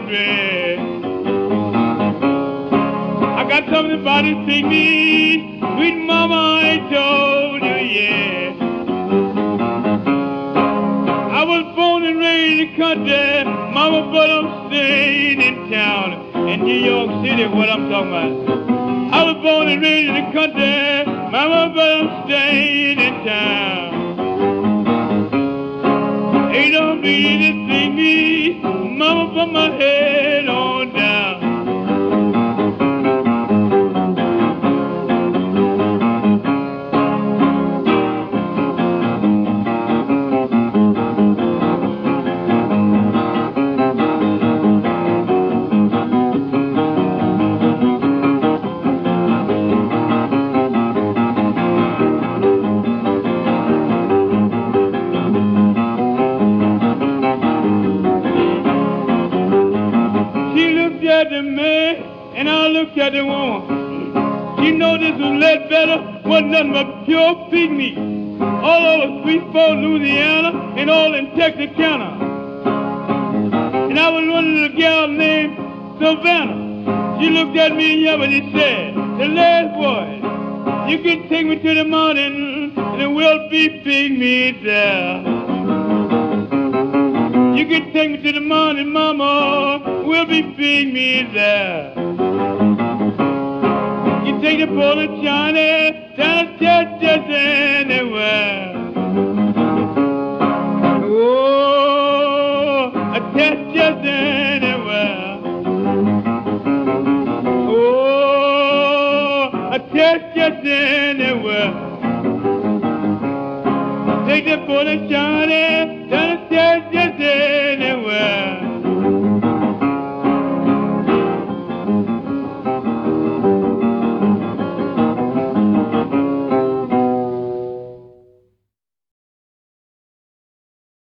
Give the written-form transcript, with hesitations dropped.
dress. I got something about to take me, sweet mama, I told you, yeah. I was born and raised in the country, mama, but I'm staying in town. In New York City, what I'm talking about. I was born and raised in the country, mama, but I'm staying in town. Ain't no need to see me, mama, put my head on down. At the man and I looked at the woman. She know this was lead better, wasn't nothing but pure pig meat. All over Shreveport, Louisiana, and all in Texarkana. And I was running a gal named Savannah. She looked at me and yelled and she said, "The last boy, you can take me to the mountain and there will be pig meat there. You can take me to the mountain, mama, we'll be pig meat there. You take the pole of China, down just anywhere. Oh, a test just anywhere. Oh, a test just anywhere. Take the pole of China.